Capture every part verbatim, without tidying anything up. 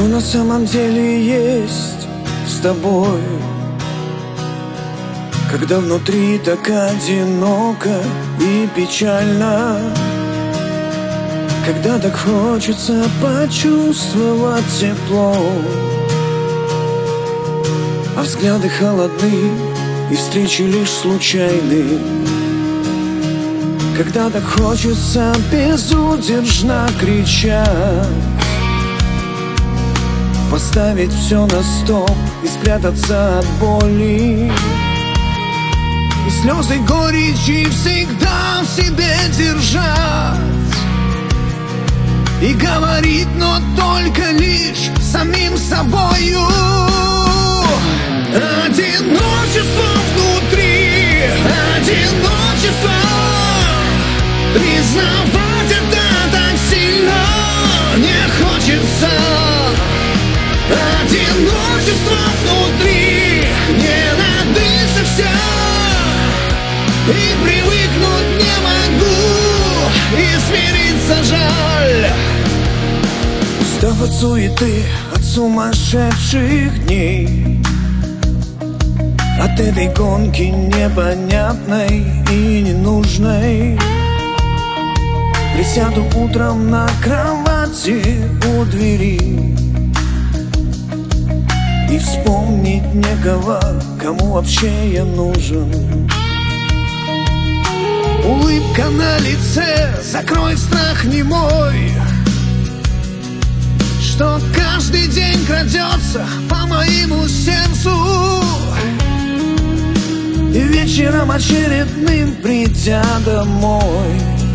на самом деле есть с тобой, когда внутри так одиноко и печально, когда так хочется почувствовать тепло, а взгляды холодны и встречи лишь случайны, когда так хочется безудержно кричать, поставить все на стоп и спрятаться от боли, и слезы горечи всегда в себе держать, и говорить, но только лишь самим собою. Одиночество внутри, одиночество, признавать это так сильно не хочется. Одиночество внутри, не надышишься, и привыкнуть не могу, и смириться жаль. Устав от суеты, от сумасшедших дней, от этой гонки непонятной и ненужной, присяду утром на кровати у двери и вспомнить некого, кому вообще я нужен. Улыбка на лице, закрой страх немой, что каждый день крадется по моему сердцу. И вечером очередным, придя домой,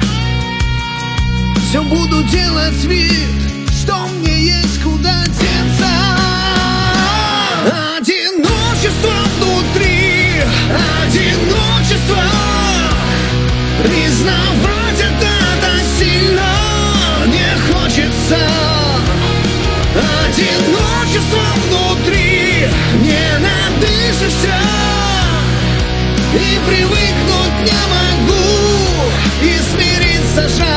все буду делать вид, что мне есть куда деться. Одиночество внутри, одиночество, признавать это так сильно не хочется. Одиночество внутри, не надышишься, и привыкнуть не могу, и смириться жаль.